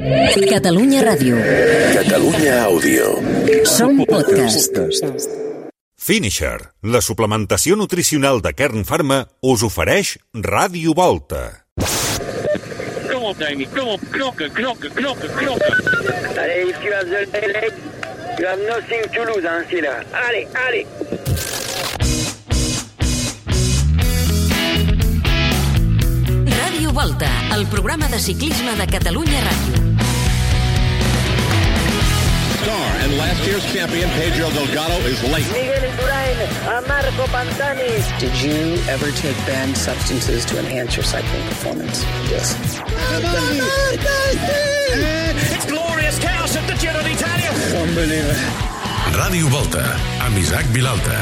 Catalunya Ràdio. Catalunya Àudio. Som podcast. Finisher, la suplementació nutricional de Kern Pharma, us ofereix Ràdio Volta. Kom op, Dani. Kom op. Knokken. Allez, tu as the leg. You have nothing to lose, hein, c'est là. Allez. Ràdio Volta, el programa de ciclisme de Catalunya Ràdio. And last year's champion Pedro Delgado is late. Miguel Indurain, Marco Pantani. Did you ever take banned substances to enhance your cycling performance? Yes. It's glorious chaos at the Giro d'Italia. Unbelievable. Ràdio Volta, amb Isaac Vilalta.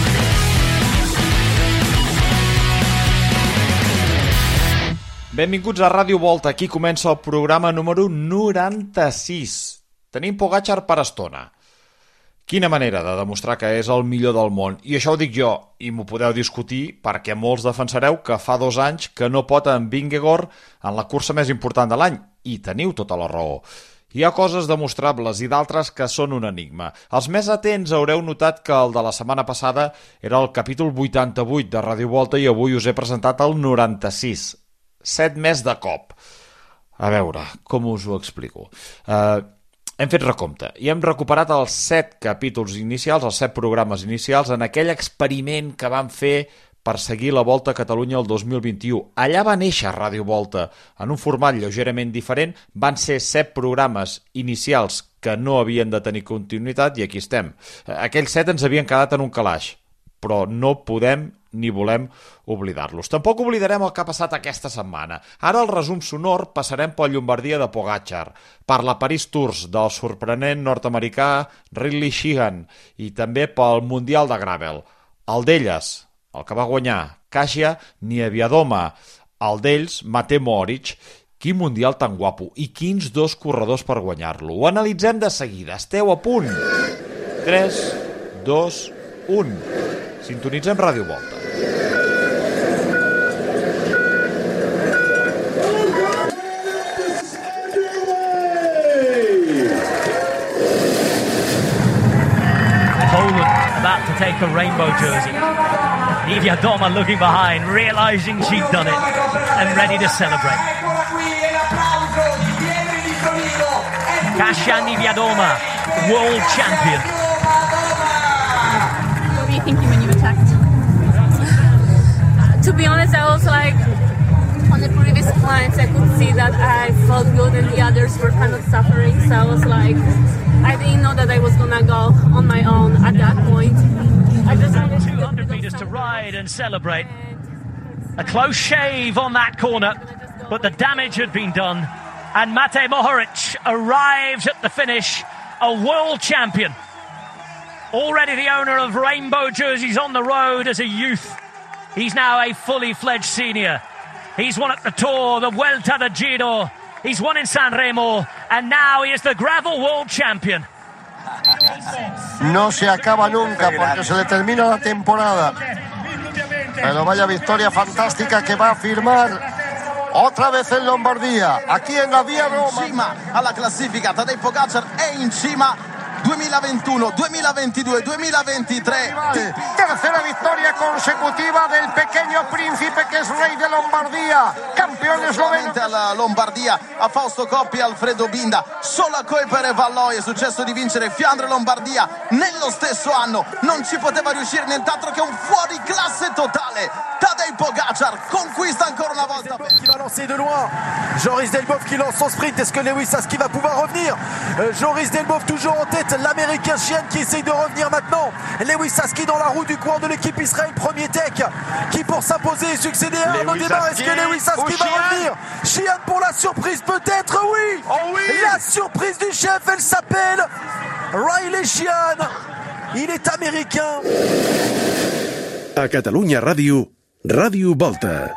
Benvinguts a Ràdio Volta, aquí comença el programa número 96. Tenim Pogačar per estona. Quina manera de demostrar que és el millor del món. I això ho dic jo, i m'ho podeu discutir perquè molts defensareu que fa 2 anys que no pot en Vingegaard en la cursa més important de l'any. I teniu tota la raó. Hi ha coses demostrables i d'altres que són un enigma. Els més atents haureu notat que el de la setmana passada era el capítol 88 de Ràdio Volta i avui us he presentat el 96. 7 més de cop. A veure, com us ho explico? Hem fet recompte i hem recuperat els 7 capítols inicials, els 7 programes inicials, en aquell experiment que vam fer per seguir la Volta a Catalunya el 2021. Allà va néixer Ràdio Volta, en un format lleugerament diferent. Van ser 7 programes inicials que no havien de tenir continuïtat i aquí estem. Aquells 7 ens havien quedat en un calaix, però no podem ni volem oblidar-los. Tampoc oblidarem el que ha passat aquesta setmana. Ara el resum sonor passarem per Llombardia de Pogačar, per la Paris Tours del sorprenent nord-americà Ridley Sheehan i també pel Mundial de Gravel. El d'elles, el que va guanyar, Kasia Niewiadoma. El d'ells, Matej Mohoric. Quin Mundial tan guapo i quins 2 corredors per guanyar-lo. Ho analitzem de seguida. Esteu a punt? 3, 2, 1. Sintonitzem Ràdio Volta. Poland about to take a rainbow jersey. Niewiadoma looking behind, realizing she'd done it and ready to celebrate. Kasia Niewiadoma, world champion. What were you thinking when you attacked? To be honest, I was like, on the previous clients, I could see that I felt good and the others were kind of suffering. So I was like, I didn't know that I was going to go on my own at that point. I just wanted 200 meters to ride and celebrate. A close shave on that corner, but the damage had been done. And Matej Mohoric arrives at the finish, a world champion. Already the owner of rainbow jerseys on the road as a youth. He's now a fully fledged senior. He's won at the Tour, the Vuelta, the Giro. He's won in Sanremo, and now he is the gravel world champion. No se acaba nunca porque se le termina la temporada. Pero vaya victoria fantástica que va a firmar otra vez en Lombardía, aquí en la Via Roma. In cima alla classifica, Tadej Pogačar è in cima. 2021, 2022, 2023. Tercera victoria consecutiva del pequeño príncipe que es rey de Lombardía, campione esloveno. Alla Lombardia, a Fausto Coppi e Alfredo Binda, solo a Kuiper e Valloi è successo di vincere Fiandre Lombardia nello stesso anno. Non ci poteva riuscire nient'altro che un fuoriclasse totale. Tadej Pogačar conquista ancora una volta. Qui va lancer de loin. Joris Delboeuf qui lance son sprint. Est-ce que Lewis Husky va pouvoir revenir? Joris Delboeuf toujours en tête. L'américain Sheehan qui essaye de revenir maintenant. Lewis Husky dans la roue du courant de l'équipe Israël. Premier tech qui pour s'imposer et succéder à Arnaud Démare. Est-ce que Lewis Husky va revenir? Sheehan pour la surprise peut-être, oui. Oh oui. La surprise du chef, elle s'appelle Riley Sheehan. Il est américain. A Catalunya Ràdio, Ràdio Volta.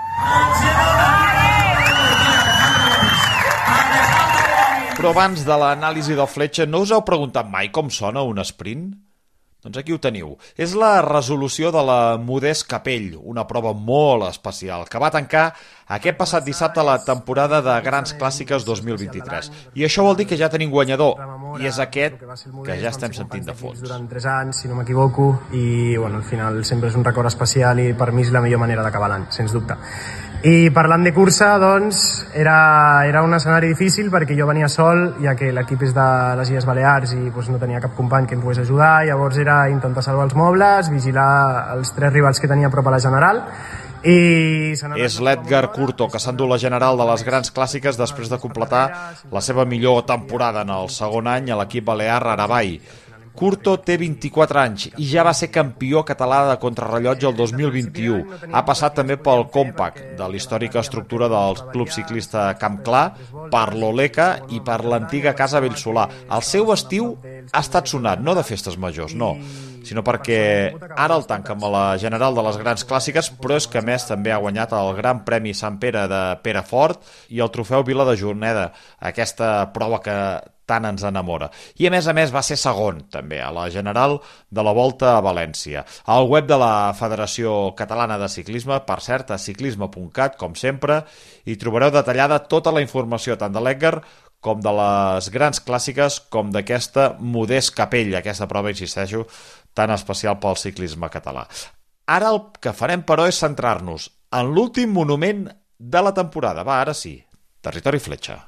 Però abans de l'anàlisi del Fletcher, no us heu preguntat mai com sona un sprint? Doncs aquí ho teniu. És la resolució de la Modest Capell, una prova molt especial, que va tancar aquest passat dissabte la temporada de Grans Clàssiques 2023. I això vol dir que ja tenim guanyador, i és aquest que ja estem sentint de fons. Durant 3 anys, si no m'equivoco, i al final sempre és un record especial i per mi és la millor manera d'acabar l'any, sens dubte. I parlant de cursa, doncs, era un escenari difícil perquè jo venia sol, ja que l'equip és de les Illes Balears i no tenia cap company que em pogués ajudar, llavors era intentar salvar els mobles, vigilar els 3 rivals que tenia a prop a la General. És l'Edgar Curto, que s'endú la General de les Grans Clàssiques després de completar la seva millor temporada en el segon any a l'equip balear Aravai. Curto té 24 anys i ja va ser campió català de contrarrellotge el 2021. Ha passat també pel Compact, de l'històrica estructura del Club Ciclista Camp Clar, per l'Oleca i per l'antiga Casa Bellsolà. El seu estiu ha estat sonat, no de festes majors, no, sinó perquè ara el tanca amb la General de les Grans Clàssiques, però és que a més també ha guanyat el Gran Premi Sant Pere de Perafort i el Trofeu Vila de Jorneda, aquesta prova que tant ens enamora. I a més va ser segon també a la General de la Volta a València. Al web de la Federació Catalana de Ciclisme, per cert, a ciclisme.cat, com sempre, hi trobareu detallada tota la informació tant de l'Edgar com de les Grans Clàssiques com d'aquesta Modest Capell, aquesta prova, insisteixo, tan especial pel ciclisme català. Ara el que farem, però, és centrar-nos en l'últim monument de la temporada. Va, ara sí, Territori Fletxa.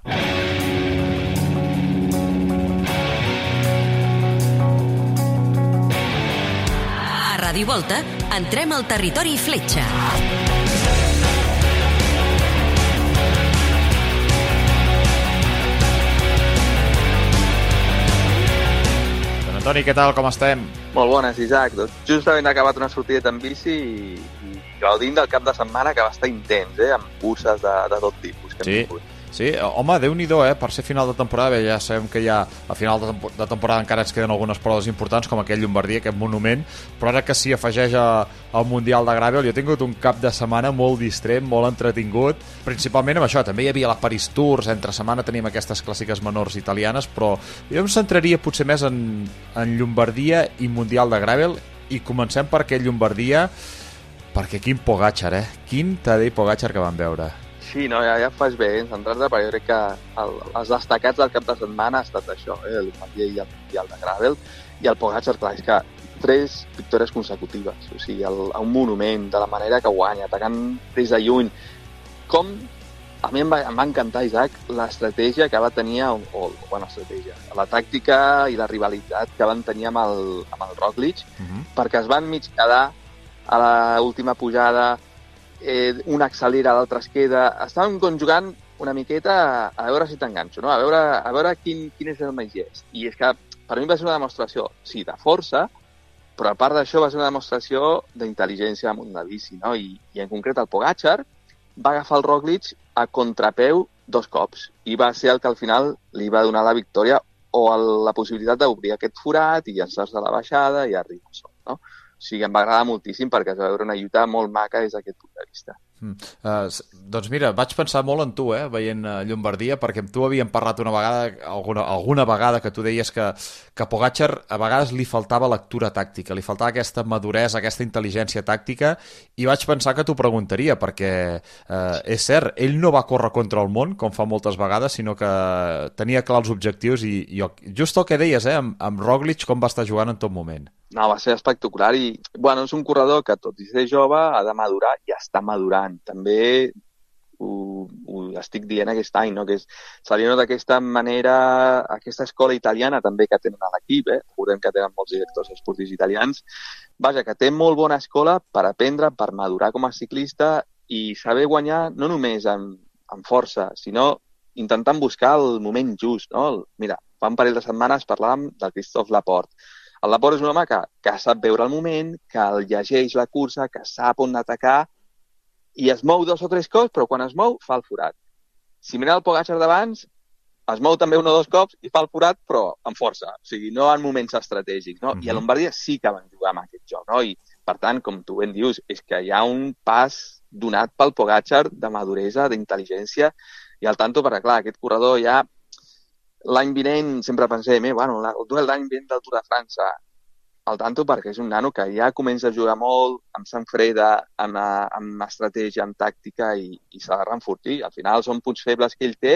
A Ràdio Volta entrem al Territori Fletxa. Toni, què tal, com estem? Molt bones, Isaac. Justament he acabat una sortida en bici i gaudint del cap de setmana, que va estar intens, amb curses de tot tipus que hem tingut. Sí, home, Déu-n'hi-do, per ser final de temporada, ja sabem que ja a final de temporada encara ens queden algunes proves importants, com aquell Llombardia, aquest monument, però ara que s'hi afegeix al Mundial de Gravel, jo he tingut un cap de setmana molt distret, molt entretingut, principalment amb això, també hi havia la Paris Tours, entre setmana tenim aquestes clàssiques menors italianes, però jo em centraria potser més en Llombardia i Mundial de Gravel, i comencem per aquell Llombardia, perquè quin Pogačar, quin Tadej Pogačar que vam veure. Sí, no, ja fas bé en centrar-te, perquè jo crec que els destacats del cap de setmana ha estat això, el Llombardia i el Mundial de Gravel, i el Pogačar, clar, és que 3 victòries consecutives, o sigui, a un monument, de la manera que guanya, atacant des de lluny. A mi em va encantar, Isaac, l'estratègia que va tenir, la tàctica i la rivalitat que van tenir amb el Roglic, perquè es van mig quedar a l'última pujada, un accelera, l'altre es queda. Estàvem conjugant una miqueta a veure si t'enganxo, no? A veure quin és el més llest. I és que per mi va ser una demostració, sí, de força, però a part d'això va ser una demostració d'intel·ligència damunt la bici, no? I en concret el Pogačar va agafar el Roglic a contrapeu 2 cops i va ser el que al final li va donar la victòria o la possibilitat d'obrir aquest forat i llançar-se a la baixada i arribar al sol, no? O sigui, em va agradar moltíssim perquè es va veure una lluita molt maca des d'aquest punt de vista. Doncs mira, vaig pensar molt en tu, veient Llombardia, perquè amb tu havíem parlat una vegada, alguna vegada que tu deies que Pogačar a vegades li faltava lectura tàctica, li faltava aquesta maduresa, aquesta intel·ligència tàctica, i vaig pensar que t'ho preguntaria, perquè és cert, ell no va córrer contra el món, com fa moltes vegades, sinó que tenia clar els objectius, i just el que deies, amb Roglic, com va estar jugant en tot moment. No, va ser espectacular i, bueno, és un corredor que tot i ser jove ha de madurar i està madurant. També ho estic dient aquest any, no? Que se li nota d'aquesta manera, aquesta escola italiana també que tenen a l'equip, recordem que tenen molts directors esportius italians, vaja, que té molt bona escola per aprendre, per madurar com a ciclista i saber guanyar no només amb força, sinó intentant buscar el moment just, no? Mira, fa un parell de setmanes parlàvem del Christophe Laporte. El Laporte és un home que sap veure el moment, que el llegeix la cursa, que sap on atacar i es mou 2 o 3 cops, però quan es mou fa el forat. Si mireu el Pogačar d'abans, es mou també 1 o 2 cops i fa el forat, però amb força, o sigui, no en moments estratègics, no? I a Llombardia sí que van jugar amb aquest joc, no? I, per tant, com tu ben dius, és que hi ha un pas donat pel Pogačar de maduresa, d'intel·ligència i al tanto, perquè, clar, aquest corredor ja l'any vinent sempre pensem, bueno, el duel d'any vinent del Tour de França, al tanto perquè és un nano que ja comença a jugar molt, amb sang freda, amb estratègia, amb tàctica i s'ha de reenfortir. Al final són punts febles que ell té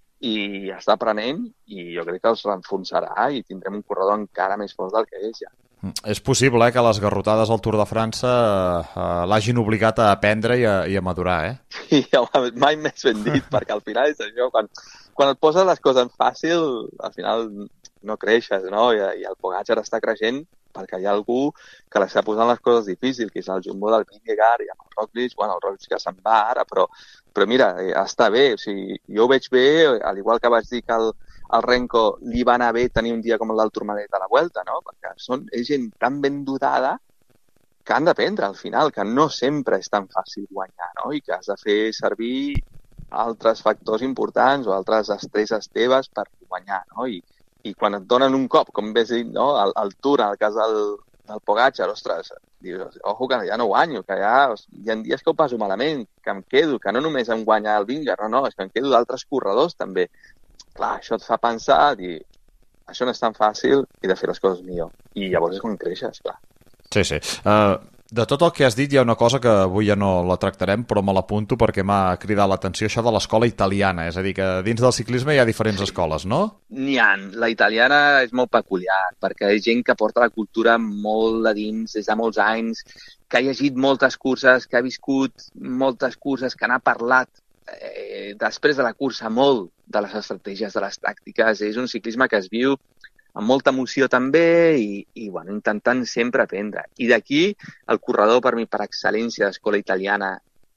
i està aprenent i jo crec que els reenforçarà i tindrem un corredor encara més fort del que és ja. És possible que les garrotades al Tour de França l'hagin obligat a aprendre i a madurar, Sí, mai més ben dit, perquè al final és això, quan et poses les coses fàcil, al final no creixes, no? I el Pogačar està creixent perquè hi ha algú que l'està posant les coses difícils, que és el Jumbo del Vingegaard i amb el Roglic, el Roglic que se'n va ara, però mira, està bé, o sigui, jo ho veig bé, al igual que vaig dir que el Renko li va anar bé tenir un dia com el del Tourmalet a la Vuelta, no? Perquè és gent tan ben dotada que han d'aprendre al final, que no sempre és tan fàcil guanyar, no? I que has de fer servir altres factors importants o altres estreses teves per guanyar, no? I quan et donen un cop, com ves dit, no? El Tour, en el cas del Pogačar, ostres, dius, ojo que ja no guanyo, que ja hi ha dies que ho passo malament, que em quedo, que no només em guanya el Vingegaard, no, és que em quedo d'altres corredors també. Clar, això et fa pensar, dir, això no és tan fàcil i de fer les coses millor. I llavors és quan creixes, clar. Sí. De tot el que has dit hi ha una cosa que avui ja no la tractarem, però me l'apunto perquè m'ha cridat l'atenció, això de l'escola italiana. És a dir, que dins del ciclisme hi ha diferents escoles, no? N'hi ha. La italiana és molt peculiar, perquè és gent que porta la cultura molt a dins des de molts anys, que ha llegit moltes curses, que ha viscut moltes curses, que n'ha parlat després de la cursa molt de les estratègies, de les tàctiques. És un ciclisme que es viu amb molta emoció també i bueno, intentant sempre aprendre. I d'aquí el corredor, per mi, per excel·lència d'escola italiana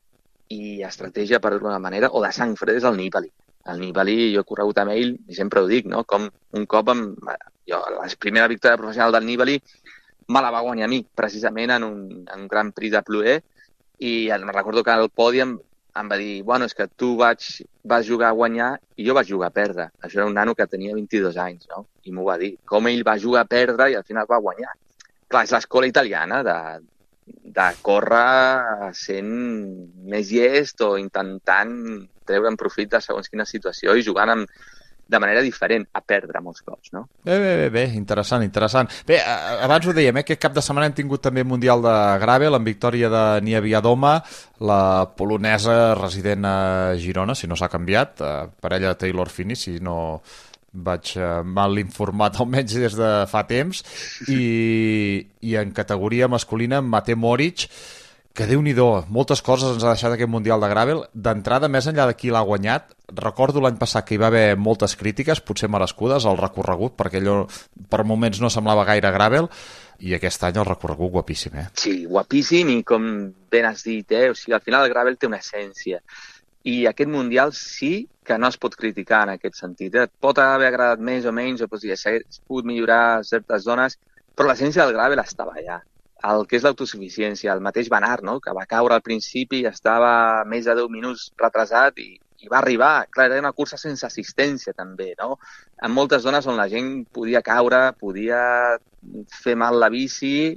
i estratègia, per d'alguna manera, o de sang freda, és el Nibali. El Nibali, jo he corregut amb ell i sempre ho dic, no? Com un cop la primera victòria professional del Nibali me la va guanyar a mi, precisament en un Grand Prix de Plouer, i recordo que al pòdium em va dir, bueno, és que tu vas jugar a guanyar i jo vaig jugar a perdre. Això era un nano que tenia 22 anys, no? I m'ho va dir. Com ell va jugar a perdre i al final va guanyar. Clar, és l'escola italiana de córrer sent més llest o intentant treure'n profit de segons quina situació i jugant de manera diferent a perdre molts cops, no? Bé, interessant. Bé, abans ho dèiem, aquest cap de setmana hem tingut també Mundial de Gravel amb victòria de Niewiadoma, la polonesa resident a Girona, si no s'ha canviat, parella de Taylor Phinney, si no vaig mal informat almenys des de fa temps, i en categoria masculina Matej Moric, que Déu-n'hi-do, moltes coses ens ha deixat aquest Mundial de Gravel. D'entrada, més enllà de qui l'ha guanyat, recordo l'any passat que hi va haver moltes crítiques, potser merescudes, al recorregut, perquè allò per moments no semblava gaire Gravel, i aquest any el recorregut guapíssim, Sí, guapíssim, i com ben has dit, o sigui, al final el Gravel té una essència, i aquest Mundial sí que no es pot criticar en aquest sentit. Et pot haver agradat més o menys, o s'ha pogut millorar certes zones, però l'essència del Gravel estava allà. El que és l'autosuficiència, el mateix Van Aert, no? Que va caure al principi, estava més de 10 minuts retrasat i va arribar. Clar, era una cursa sense assistència també, no? En moltes zones on la gent podia caure, podia fer mal la bici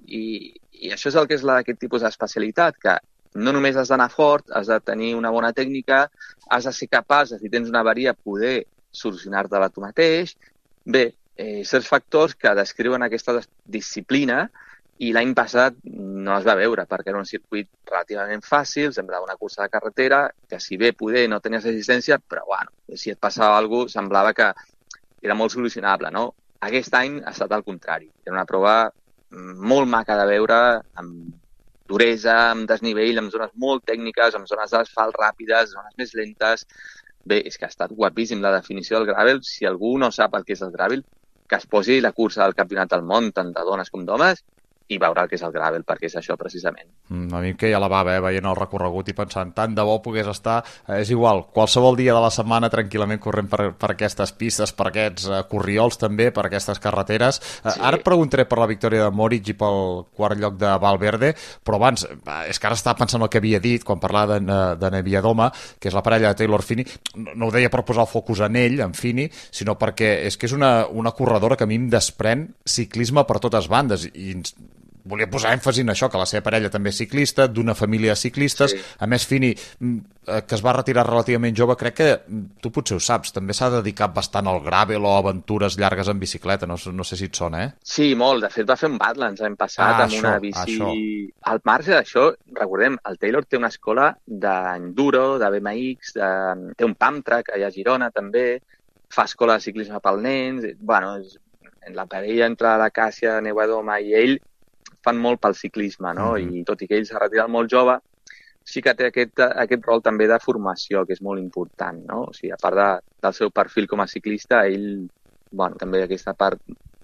i això és el que és aquest tipus d'especialitat, que no només has d'anar fort, has de tenir una bona tècnica, has de ser capaç, si tens una avaria, poder solucionar-te-la tu mateix. Bé, certs factors que descriuen aquesta disciplina. I l'any passat no es va veure perquè era un circuit relativament fàcil, semblava una cursa de carretera, que si bé poder no tenies assistència, però bueno, si et passava alguna cosa semblava que era molt solucionable, no? Aquest any ha estat al contrari. Era una prova molt maca de veure, amb duresa, amb desnivell, amb zones molt tècniques, amb zones d'asfalt ràpides, zones més lentes. Bé, és que ha estat guapíssim la definició del Gravel. Si algú no sap el que és el Gravel, que es posi la cursa del Campionat del Món, tant de dones com d'homes, i veure el que és el Gravel, perquè és això precisament. A mi em queia la bava, veient el recorregut i pensant, tant de bo pogués estar, és igual, qualsevol dia de la setmana tranquil·lament corrent per aquestes pistes, per aquests corriols també, per aquestes carreteres. Sí. Ara et preguntaré per la victòria de Moric i pel quart lloc de Valverde, però abans, és que ara estava pensant el que havia dit quan parlava de Niewiadoma, que és la parella de Taylor Phinney. No ho deia per posar el focus en ell, en Phinney, sinó perquè és que és una corredora que a mi em desprèn ciclisme per totes bandes, i volia posar èmfasi en això, que la seva parella també és ciclista, d'una família de ciclistes. Sí. A més, Fini, que es va retirar relativament jove, crec que tu potser ho saps, també s'ha dedicat bastant al gravel o a aventures llargues en bicicleta, no sé si et sona, eh? Sí, molt. De fet, va fer un Badlands l'any passat amb una bici... Al marge d'això, recordem, el Taylor té una escola d'enduro, de BMX, té un pump track allà a Girona també, fa escola de ciclisme pel nens, bueno, la parella entre la Càssia, Neuadoma i ell fan molt pel ciclisme, no? I tot i que ell s'ha retirat molt jove, sí que té aquest rol també de formació, que és molt important, no? O sigui, a part del seu perfil com a ciclista, ell, bueno, també aquesta part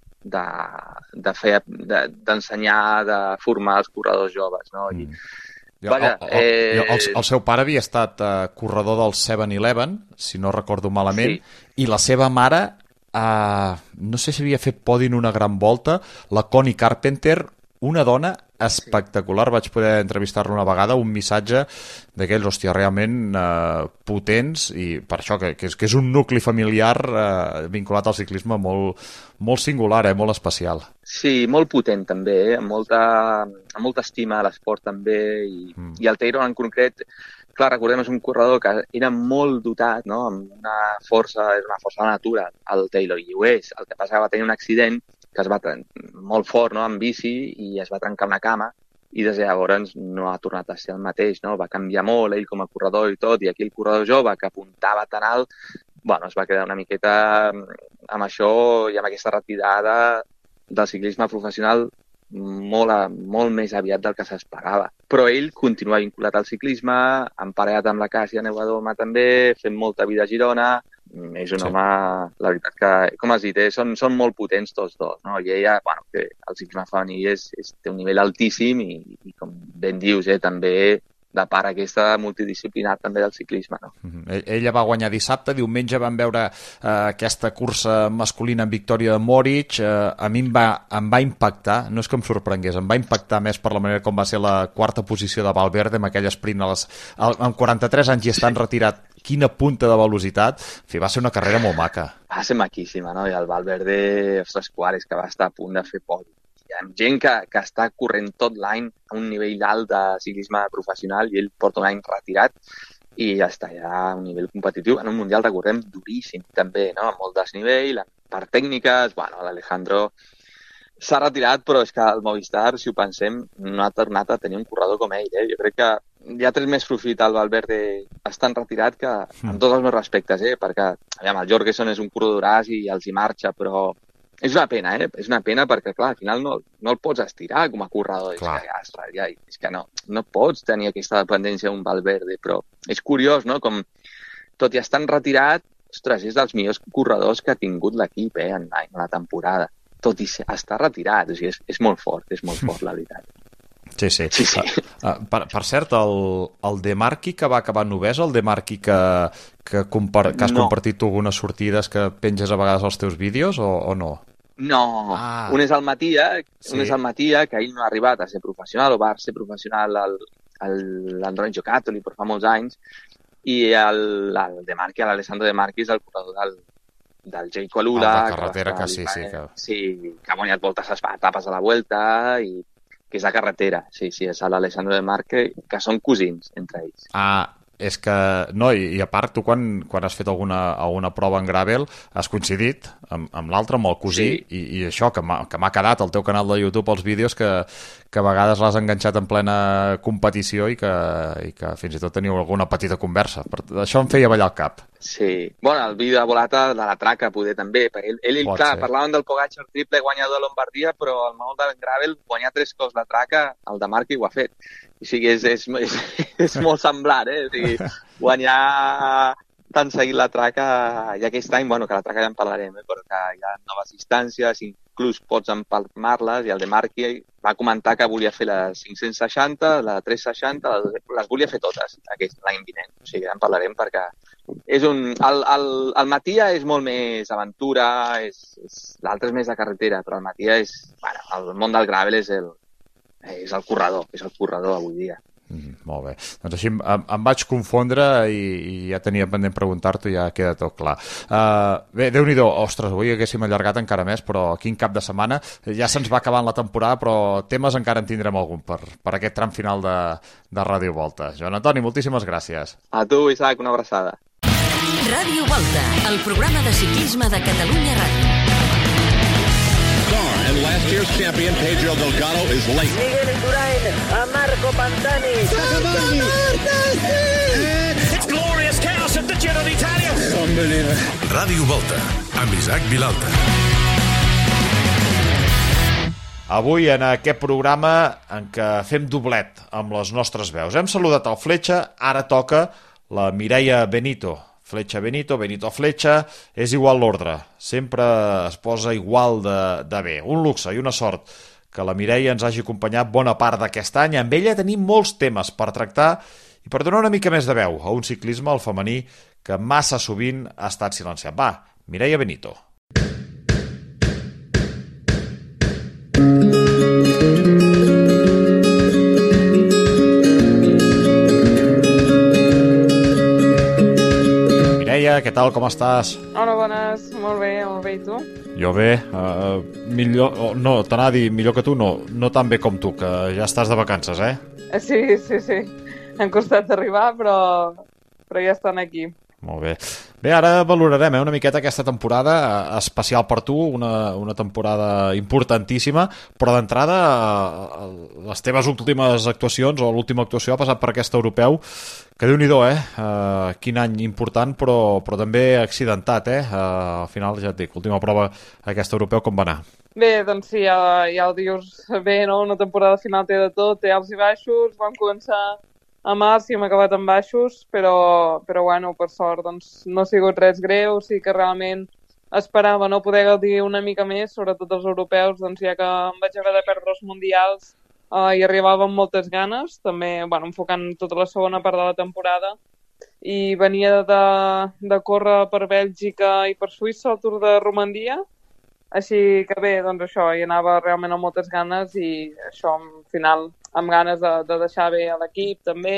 d'ensenyar, de formar els corredors joves, no? I, vaja, el seu pare havia estat corredor del 7-Eleven, si no recordo malament, i la seva mare, no sé si havia fet podi en una gran volta, la Connie Carpenter, una dona espectacular, vaig poder entrevistar-la una vegada, un missatge d'aquells, hòstia, realment potents, i per això que és un nucli familiar vinculat al ciclisme molt singular, molt especial. Sí, molt potent també, amb molta estima a l'esport també, i el Taylor en concret, clar, recordem, és un corredor que era molt dotat, no? Amb una força de la natura, el Taylor, i ho és. El que passa que va tenir un accident que es va molt fort, no?, en bici, i es va trencar una cama, i des de llavors no ha tornat a ser el mateix, no? Va canviar molt ell com a corredor i tot, i aquí el corredor jove que apuntava tan alt, bueno, es va quedar una miqueta amb això i amb aquesta retirada del ciclisme professional molt més aviat del que s'esperava. Però ell continua vinculat al ciclisme, emparellat amb la Càssia Neuadoma també, fent molta vida a Girona. És un home, la veritat que, com has dit, són molt potents tots dos, no? I ella, bueno, que el ciclisme femení té un nivell altíssim i com ben dius, també de part aquesta multidisciplinar també del ciclisme, no? Ella va guanyar dissabte, diumenge vam veure aquesta cursa masculina en victòria de Moritz, a mi em va impactar, no és que em sorprengués, em va impactar més per la manera com va ser la quarta posició de Valverde amb aquell sprint amb 43 anys i estant retirat. Quina punta de velocitat. En fi, va ser una carrera molt maca. Va ser maquíssima, no? I el Valverde, ostres, Quares, que va estar a punt de fer podi. Hi ha gent que està corrent tot l'any a un nivell alt de ciclisme professional i ell porta un any retirat i ja està, ja a un nivell competitiu. En un mundial, recordem, duríssim també, no? Amb molt desnivell, per tècniques, bueno, l'Alejandro s'ha retirat, però és que el Movistar, si ho pensem, no ha tornat a tenir un corredor com ell, eh? Jo crec que hi ha tret més profit al Valverde estant retirat que amb tots els meus respectes, perquè el Jorgensen és un corredoràs i els hi marxa, però és una pena, és una pena perquè, clar, al final no el pots estirar com a corredor, és que no pots tenir aquesta dependència d'un Valverde, però és curiós, no?, com tot i estant retirat, ostres, és dels millors corredors que ha tingut l'equip en la temporada, tot i estar retirat, o sigui, és molt fort, la veritat. Sí. Per cert, el De Marchi que va acabar novè, el De Marchi que has compartit tu algunes sortides que penges a vegades als teus vídeos o no? No, un és el Matia, que ell no ha arribat a ser professional, o va ser professional l'Androni Giocattoli, però fa molts anys, i el De Marchi, l'Alessandro De Marchi, és el corredor del Jay Colula. De carretera, que sí. Sí, que ha guanyat voltes etapes a la Vuelta i que és de carretera, sí, és l'Alessandro De Marchi, que són cosins entre ells. És que, no, i a part, tu quan has fet alguna prova en gravel has coincidit amb l'altre, amb el cosí, i això, que m'ha quedat al teu canal de YouTube els vídeos que a vegades l'has enganxat en plena competició i que fins i tot teniu alguna petita conversa. Això em feia ballar el cap. Sí, bueno, el vídeo de volata de la traca poder també, perquè ell clar, parlaven del Pogačar triple guanyador de Lombardia, però al món del gravel guanyar 3 cops la traca, el De Marchi ho ha fet. O sigui, és molt semblant, O sigui, guanyar tan seguit la traca, i aquest any, bueno, que la traca ja en parlarem, però que hi ha noves distàncies, inclús pots empalmar-les, i el De Marchi va comentar que volia fer la 560, la 360, les volia fer totes l'any vinent. O sigui, ja en parlarem perquè és el Matia és molt més aventura, l'altre és més de carretera, però el Matia el món del gravel és el corredor avui dia. Molt bé. Doncs així em vaig confondre i ja tenia pendent preguntar-t'ho i ja queda tot clar. Bé, Déu-n'hi-do, ostres, avui haguéssim allargat encara més, però quin cap de setmana. Ja se'ns va acabant la temporada, però temes encara en tindrem algun per aquest tram final de Ràdio Volta. Joan Antoni, moltíssimes gràcies. A tu, Isaac, una abraçada. Ràdio Volta, el programa de ciclisme de Catalunya Ràdio. And last year's champion Pedro Delgado is late. Miguel Indurain a Marco Pantani. It's glorious chaos at the Giro d'Italia. Unbelievable. Ràdio Volta, amb Isaac Vilalta. Avui en aquest programa en què fem doblet amb les nostres veus. Hem saludat el Fletxa, ara toca la Mireia Benito. Fletxa Benito, Benito Fletxa, és igual l'ordre. Sempre es posa igual de bé. Un luxe i una sort que la Mireia ens hagi acompanyat bona part d'aquest any. Amb ella tenim molts temes per tractar i per donar una mica més de veu a un ciclisme, el femení, que massa sovint ha estat silenciat. Va, Mireia Benito. Què tal, com estàs? Hola, bones. Molt bé, i tu? Jo bé, millor... No, t'anava a dir millor que tu, no tan bé com tu, que ja estàs de vacances, eh? Sí. Hem costat d'arribar, però ja estan aquí. Molt bé. Bé, ara valorarem una miqueta aquesta temporada especial per tu, una temporada importantíssima, però d'entrada les teves últimes actuacions o l'última actuació ha passat per aquest europeu, que Déu-n'hi-do, quin any important, però també accidentat, al final, ja et dic, l'última prova aquest europeu com va anar? Bé, doncs sí, ja ho dius bé, no? Una temporada final té de tot, té alts i baixos, vam començar a març i hem acabat amb baixos, però bueno, per sort doncs, no ha sigut res greu, sí que realment esperava no poder gaudir una mica més, sobretot els europeus, doncs ja que em vaig haver de perdre els mundials i arribava amb moltes ganes, també enfocant tota la segona part de la temporada, i venia de córrer per Bèlgica i per Suïssa al Tour de Romandia, així que bé, doncs això, hi anava realment amb moltes ganes i això, al final, amb ganes de deixar bé a l'equip també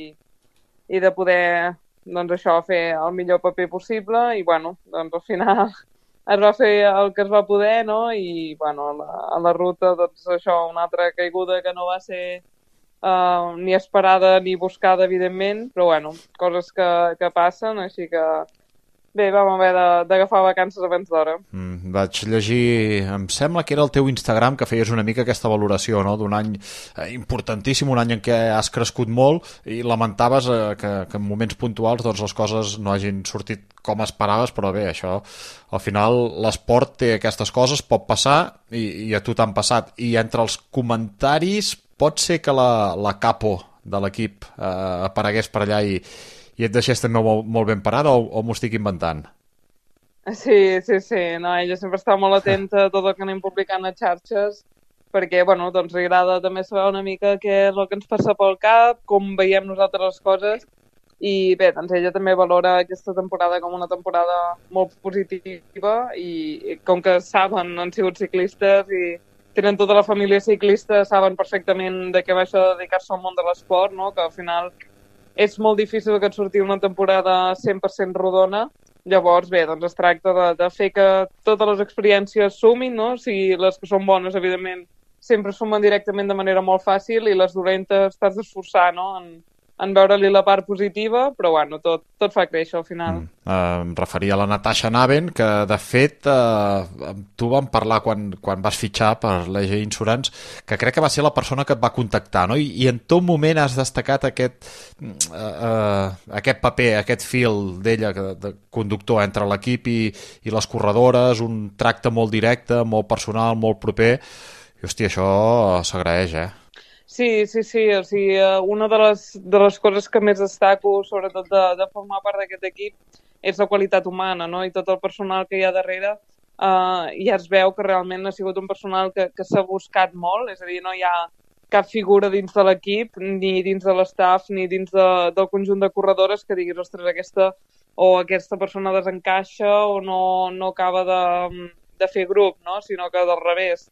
i de poder, doncs això, fer el millor paper possible i, bueno, doncs al final es va fer el que es va poder, no? I, bueno, a la ruta, doncs això, una altra caiguda que no va ser ni esperada ni buscada, evidentment, però, bueno, coses que passen, així que bé, vam haver d'agafar vacances abans d'hora. Vaig llegir, em sembla que era el teu Instagram, que feies una mica aquesta valoració, no? D'un any importantíssim, un any en què has crescut molt i lamentaves que en moments puntuals doncs, les coses no hagin sortit com esperaves, però bé, això, al final l'esport té aquestes coses, pot passar i a tu t'han passat. I entre els comentaris pot ser que la capo de l'equip aparegués per allà i et deixés també molt ben parada o m'ho estic inventant? Sí, no, ella sempre està molt atenta a tot el que anem publicant a xarxes perquè, bueno, doncs li agrada també saber una mica què és el que ens passa pel cap, com veiem nosaltres les coses i bé, doncs ella també valora aquesta temporada com una temporada molt positiva i com que saben, han sigut ciclistes i tenen tota la família ciclista, saben perfectament de què va això de dedicar-se al món de l'esport, no? Que al final és molt difícil que et surti una temporada 100% rodona. Llavors, bé, doncs es tracta de fer que totes les experiències sumin, no? O sigui, les que són bones, evidentment, sempre sumen directament de manera molt fàcil i les dolentes t'has d'esforçar, no? En veure-li la part positiva, però bueno, tot fa créixer al final. Em referia a la Natasha Naven, que de fet tu vam parlar quan vas fitxar per l'EG Insurance, que crec que va ser la persona que et va contactar, no? I en tot moment has destacat aquest paper, aquest fil d'ella, de conductor entre l'equip i les corredores, un tracte molt directe, molt personal, molt proper, i hòstia, això s'agraeix, Sí, o sigui, una de les coses que més destaco, sobretot de formar part d'aquest equip, és la qualitat humana, no? I tot el personal que hi ha darrere ja es veu que realment ha sigut un personal que s'ha buscat molt, és a dir, no hi ha cap figura dins de l'equip, ni dins de l'estaf, ni dins del conjunt de corredores que diguis, ostres, aquesta persona desencaixa o no acaba de fer grup, no? Sinó que del revés.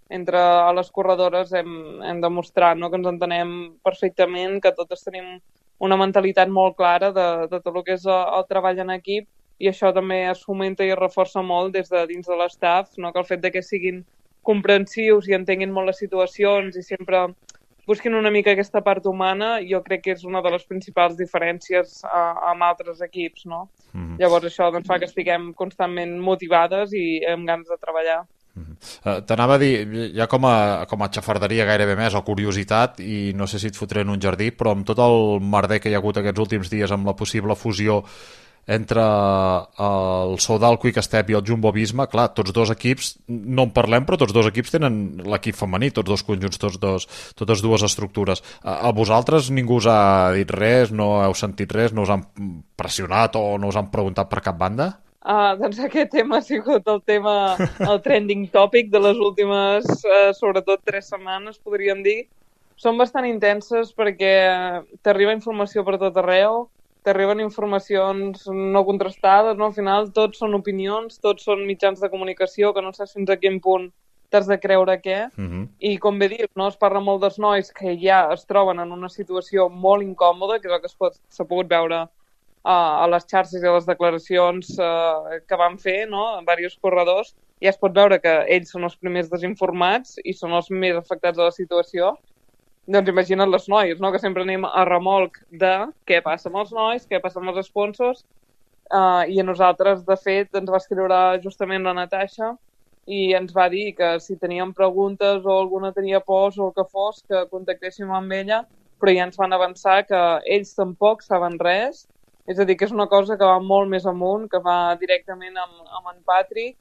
entre les corredores hem demostrat, no?, que ens entenem perfectament, que totes tenim una mentalitat molt clara de tot el que és el treball en equip, i això també es fomenta i es reforça molt des de dins de l'estaf, no?, que el fet de que siguin comprensius i entenguin molt les situacions i sempre busquin una mica aquesta part humana, jo crec que és una de les principals diferències amb altres equips, no? Llavors això doncs, fa que estiguem constantment motivades i amb ganes de treballar. T'anava a dir, ja com a xafarderia gairebé més, o curiositat, i no sé si et fotré en un jardí, però amb tot el merder que hi ha hagut aquests últims dies amb la possible fusió entre el Soudal Quick Step i el Jumbo Visma, clar, tots dos equips, no en parlem, però tots dos equips tenen l'equip femení, tots dos conjunts, totes dues estructures. A vosaltres ningú us ha dit res, no heu sentit res, no us han pressionat o no us han preguntat per cap banda? Doncs aquest tema ha sigut el trending topic de les últimes, sobretot 3 setmanes, podríem dir. Són bastant intenses perquè t'arriba informació per tot arreu, t'arriben informacions no contrastades, no? Al final tots són opinions, tots són mitjans de comunicació que no saps fins a quin punt t'has de creure què. I com bé dius, no? Es parla molt dels nois que ja es troben en una situació molt incòmoda, que és el que s'ha pogut veure a les xarxes i a les declaracions que van fer, no?, en diversos corredors. Ja es pot veure que ells són els primers desinformats i són els més afectats de la situació. Doncs imagina't les noies, no?, que sempre anem a remolc de què passa amb els nois, què passa amb els sponsors, i a nosaltres, de fet, ens va escriure justament la Natasha i ens va dir que si teníem preguntes o alguna tenia pors o el que fos, que contactéssim amb ella, però ja ens van avançar que ells tampoc saben res, és a dir, que és una cosa que va molt més amunt, que va directament amb en Patrick,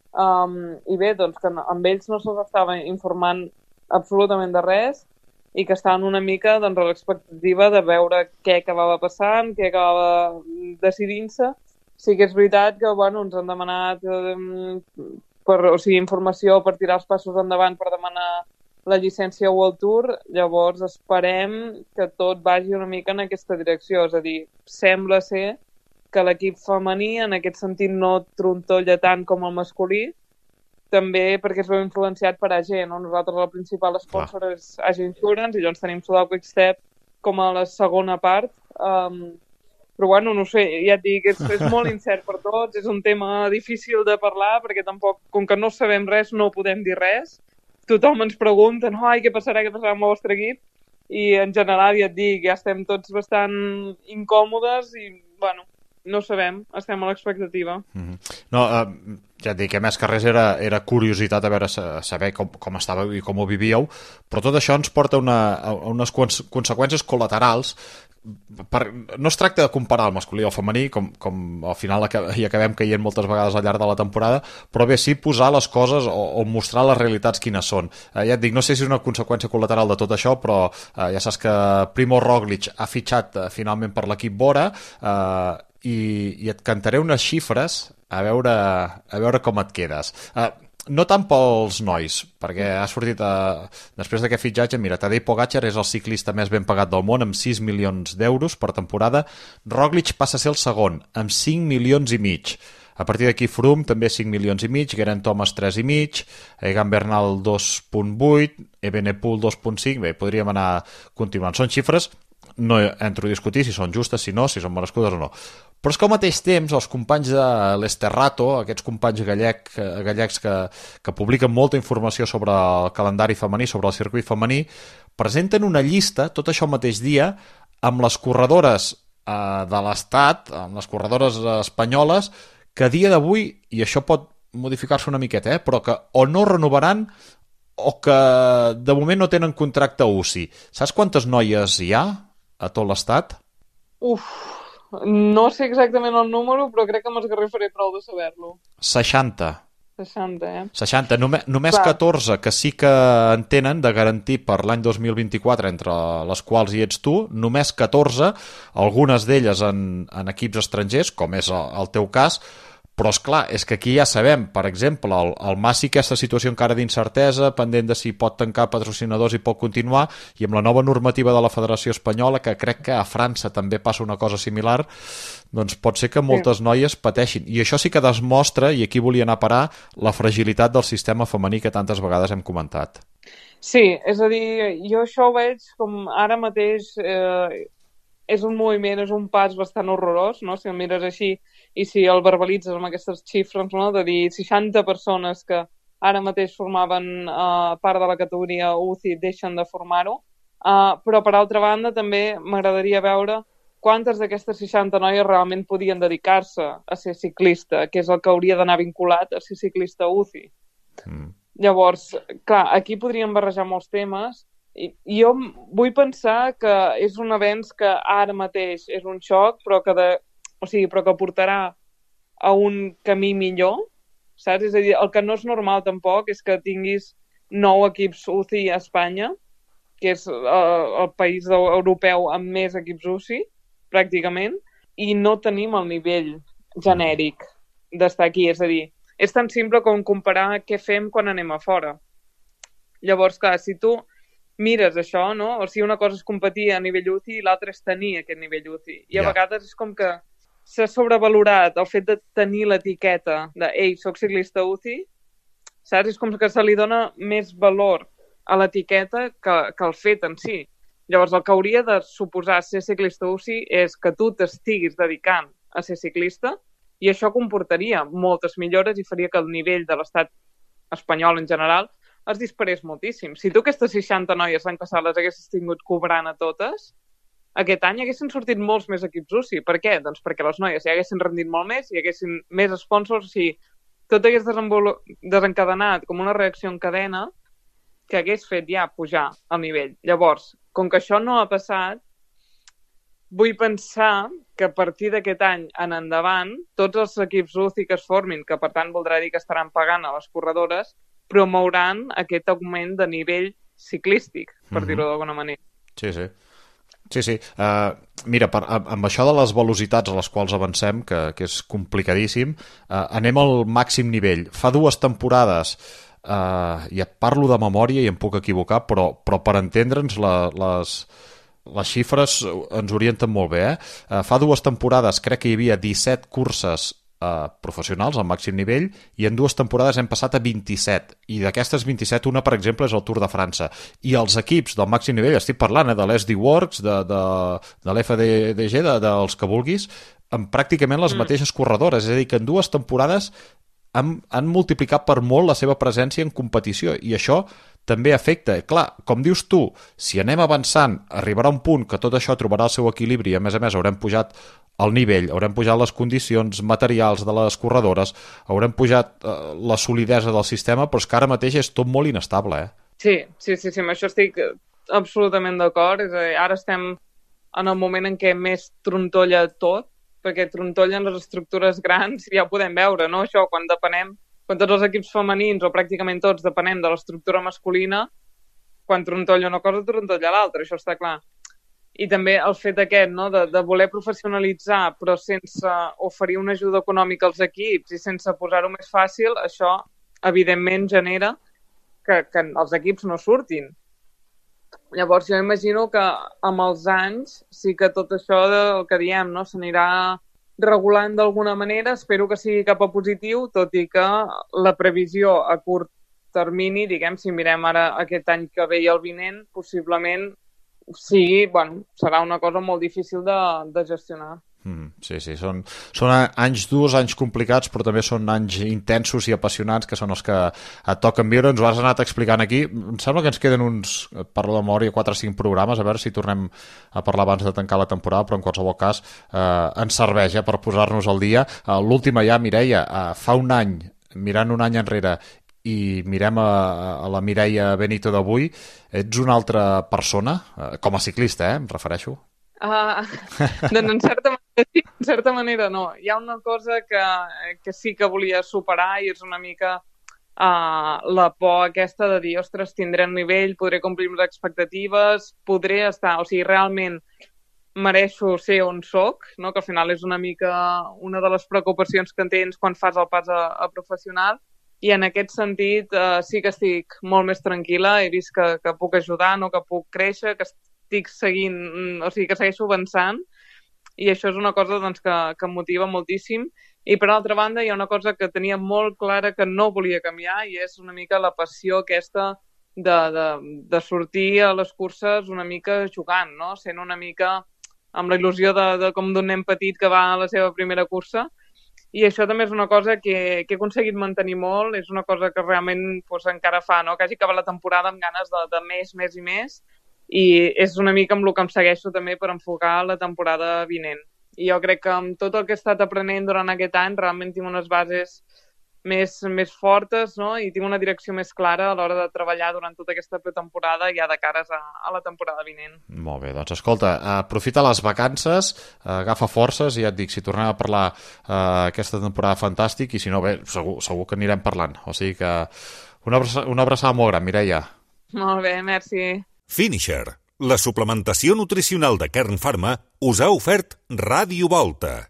i bé, doncs que amb ells no se'ls estava informant absolutament de res, i que estaven una mica doncs, a l'expectativa de veure què acabava passant, què acabava decidint-se. Sí que és veritat que bueno, ens han demanat informació per tirar els passos endavant per demanar la llicència World Tour, llavors esperem que tot vagi una mica en aquesta direcció, és a dir, sembla ser que l'equip femení en aquest sentit no trontolla tant com el masculí, també perquè es veu influenciat per AG, no? Nosaltres el principal sponsor és AG Insurance i llavors tenim Soudal Quick Step com a la segona part, però bueno, no sé, ja et dic, és molt incert per tots, és un tema difícil de parlar perquè tampoc, com que no sabem res, no podem dir res, tothom ens pregunta, ai, què passarà amb el vostre equip? I en general, ja et dic, ja estem tots bastant incòmodes i, bueno, no sabem, estem a l'expectativa. No, ja et dic, a més que res era curiositat a veure, saber com estàveu i com ho vivíeu, però tot això ens porta a unes conseqüències col·laterals. No es tracta de comparar el masculí o el femení, com al final hi acabem caient moltes vegades al llarg de la temporada, però bé, sí posar les coses o mostrar les realitats quines són. Ja et dic, no sé si és una conseqüència col·lateral de tot això, però ja saps que Primo Roglic ha fitxat finalment per l'equip Bora, i et cantaré unes xifres a veure com et quedes. No tant pels nois, perquè ha sortit després d'aquest fitxatge, mira, Tadej Pogačar és el ciclista més ben pagat del món amb 6 milions d'euros per temporada, Roglic passa a ser el segon amb 5 milions i mig. A partir d'aquí Froome també 5 milions i mig, Geraint Thomas 3,5, Egan Bernal 2,8, Evenepoel 2,5, bé, podríem anar continuant. Són xifres, no entro a discutir si són justes, si no, si són merescudes o no. Però és que al mateix temps els companys de l'Esterrato, aquests companys gallecs que publiquen molta informació sobre el calendari femení, sobre el circuit femení, presenten una llista, tot això el mateix dia, amb les corredores de l'Estat, amb les corredores espanyoles, que a dia d'avui, i això pot modificar-se una miqueta, però que o no renovaran o que de moment no tenen contracte UCI. Saps quantes noies hi ha a tot l'Estat? No sé exactament el número, però crec que m'esgarrifaré prou de saber-lo. 60. 60, Només 14 que sí que en tenen de garantir per l'any 2024, entre les quals hi ets tu, només 14, algunes d'elles en equips estrangers, com és el teu cas, Però, esclar, és que aquí ja sabem, per exemple, el Massi, aquesta situació encara d'incertesa, pendent de si pot tancar patrocinadors i pot continuar, i amb la nova normativa de la Federació Espanyola, que crec que a França també passa una cosa similar, doncs pot ser que moltes noies pateixin. I això sí que demostra, i aquí volia anar a parar, la fragilitat del sistema femení que tantes vegades hem comentat. Sí, és a dir, jo això ho veig com ara mateix és un moviment, és un pas bastant horrorós, no? Si el mires així i si el verbalitzes amb aquestes xifres, no? De dir 60 persones que ara mateix formaven part de la categoria UCI deixen de formar-ho, però per altra banda també m'agradaria veure quantes d'aquestes 60 noies realment podien dedicar-se a ser ciclista, que és el que hauria d'anar vinculat a ser ciclista UCI. Llavors, clar, aquí podríem barrejar molts temes i jo vull pensar que és un avenç que ara mateix és un xoc, però que portarà a un camí millor, saps? És a dir, el que no és normal tampoc és que tinguis 9 equips UCI a Espanya, que és el país europeu amb més equips UCI, pràcticament, i no tenim el nivell genèric d'estar aquí. És a dir, és tan simple com comparar què fem quan anem a fora. Llavors, clar, si tu mires això, no? O sigui, una cosa és competir a nivell UCI i l'altra és tenir aquest nivell UCI. I a vegades és com que s'ha sobrevalorat el fet de tenir l'etiqueta de «Ei, soc ciclista UCI», saps? És com que se li dona més valor a l'etiqueta que el fet en si. Llavors, el que hauria de suposar ser ciclista UCI és que tu t'estiguis dedicant a ser ciclista i això comportaria moltes millores i faria que el nivell de l'estat espanyol en general es disparés moltíssim. Si tu aquestes 60 noies l'any passat les haguessis tingut cobrant a totes, aquest any haguessin sortit molts més equips UCI. Per què? Doncs perquè les noies hi haguessin rendit molt més, hi haguessin més sponsors, o sigui, tot hagués desencadenat com una reacció en cadena que hagués fet ja pujar el nivell. Llavors, com que això no ha passat, vull pensar que a partir d'aquest any en endavant, tots els equips UCI que es formin, que per tant voldrà dir que estaran pagant a les corredores, promouran aquest augment de nivell ciclístic, per dir-ho d'alguna manera. Sí. Mira, amb això de les velocitats a les quals avancem, que és complicadíssim, anem al màxim nivell. Fa 2 temporades, ja parlo de memòria i em puc equivocar, però per entendre'ns les xifres ens orienten molt bé. Fa 2 temporades crec que hi havia 17 curses professionals al màxim nivell i en 2 temporades hem passat a 27 i d'aquestes 27 una per exemple és el Tour de França i els equips del màxim nivell, estic parlant de l'SD Works, de l'FDG, dels que vulguis, amb pràcticament les mateixes corredores, és a dir que en 2 temporades han multiplicat per molt la seva presència en competició i això també afecta. Clar, com dius tu, si anem avançant, arribarà un punt que tot això trobarà el seu equilibri i a més haurem pujat el nivell, haurem pujat les condicions materials de les corredores, haurem pujat la solidesa del sistema, però és que ara mateix és tot molt inestable, Sí, amb això estic absolutament d'acord. És a dir, ara estem en el moment en què més trontolla tot, perquè trontollen les estructures grans i ja ho podem veure, no? Això, quan tots els equips femenins, o pràcticament tots, depenem de l'estructura masculina, quan trontolla una cosa, trontolla l'altra, això està clar. I també el fet aquest, no?, de voler professionalitzar però sense oferir una ajuda econòmica als equips i sense posar-ho més fàcil, això evidentment genera que els equips no surtin. Llavors jo imagino que amb els anys sí que tot això del que diem, no?, s'anirà regulant d'alguna manera, espero que sigui cap a positiu, tot i que la previsió a curt termini, diguem, si mirem ara aquest any que ve i el vinent, possiblement serà una cosa molt difícil de gestionar. Sí, són anys durs, anys complicats, però també són anys intensos i apassionants que són els que et toquen viure. Ens ho has anat explicant aquí. Em sembla que ens queden parlo de memòria, 4 o 5 programes, a veure si tornem a parlar abans de tancar la temporada, però en qualsevol cas ens serveix per posar-nos al dia. L'última ja, Mireia, fa un any, mirant un any enrere, i mirem a la Mireia Benito d'avui, ets una altra persona, com a ciclista, em refereixo? Doncs en certa manera no. Hi ha una cosa que sí que volia superar i és una mica la por aquesta de dir, ostres, tindré un nivell, podré complir les expectatives, podré estar, o sigui, realment mereixo ser on soc, no? Que al final és una mica una de les preocupacions que tens quan fas el pas a professional, i en aquest sentit sí que estic molt més tranquil·la, he vist que puc ajudar, no? Que puc créixer, que estic seguint, o sigui, que segueixo avançant, i això és una cosa doncs, que em motiva moltíssim. I per altra banda hi ha una cosa que tenia molt clara que no volia canviar, i és una mica la passió aquesta de sortir a les curses una mica jugant, no? Sent una mica amb la il·lusió com d'un nen petit que va a la seva primera cursa. I això també és una cosa que he aconseguit mantenir molt, és una cosa que realment doncs, encara fa, no? Que hagi acabat la temporada amb ganes de més i més, i és una mica amb el que em segueixo també per enfocar la temporada vinent. I jo crec que amb tot el que he estat aprenent durant aquest any realment tinc unes bases més fortes, no? I tinc una direcció més clara a l'hora de treballar durant tota aquesta pretemporada ja de cares a la temporada vinent. Molt bé, doncs escolta, aprofita les vacances, agafa forces i ja et dic, si tornem a parlar aquesta temporada fantàstic, i si no, bé, segur que anirem parlant. O sigui que una abraçada molt gran, Mireia. Molt bé, merci. Finisher, la suplementació nutricional de Kern Pharma, us ha ofert Ràdio Volta.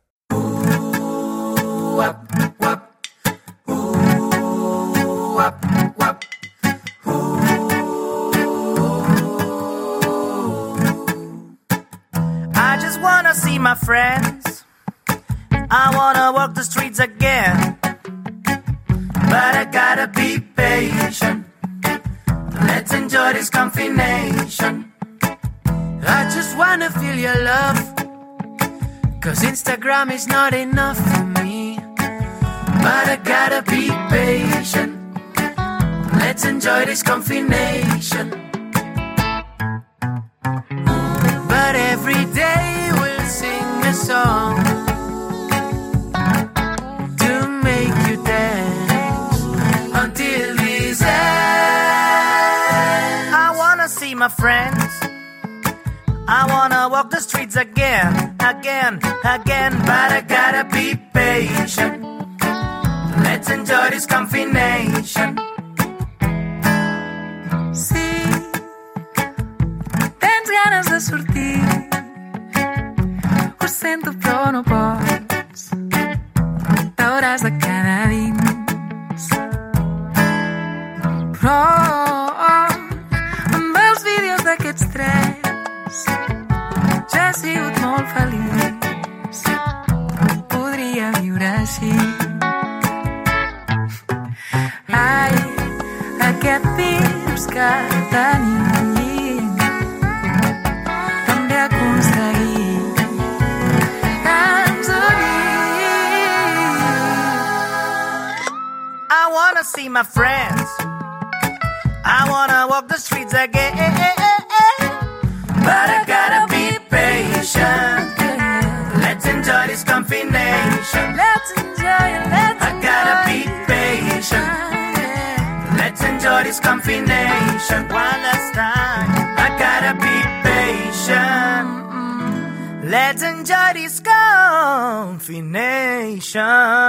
I just wanna see my friends. I wanna walk the streets again. But I gotta be patient. Let's enjoy this combination. I just wanna feel your love, 'cause Instagram is not enough for me. But I gotta be patient. Let's enjoy this combination. But every day we'll sing a song to make you dance until this end. I wanna see my friends. I wanna walk the streets again. But I gotta be patient. Let's enjoy this combination. Sí, tens ganes de sortir, ho sento però no pots, t'hauràs de quedar dins. Però amb els vídeos d'aquests tres ja he sigut molt feliç, podria viure així. Ai, aquest virus que tenim també ha aconseguit que ens unim. I wanna see my friends. I wanna walk the streets again. But I gotta be patient. Let's enjoy this combination. Let's enjoy it, I gotta be patient. Let's enjoy this combination. One last time. I gotta be patient. Let's enjoy this combination.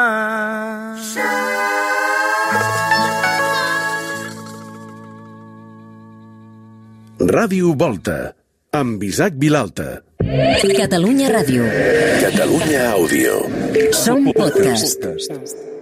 Ràdio Volta, amb Isaac Vilalta. Catalunya Ràdio. Catalunya Àudio. Som podcast.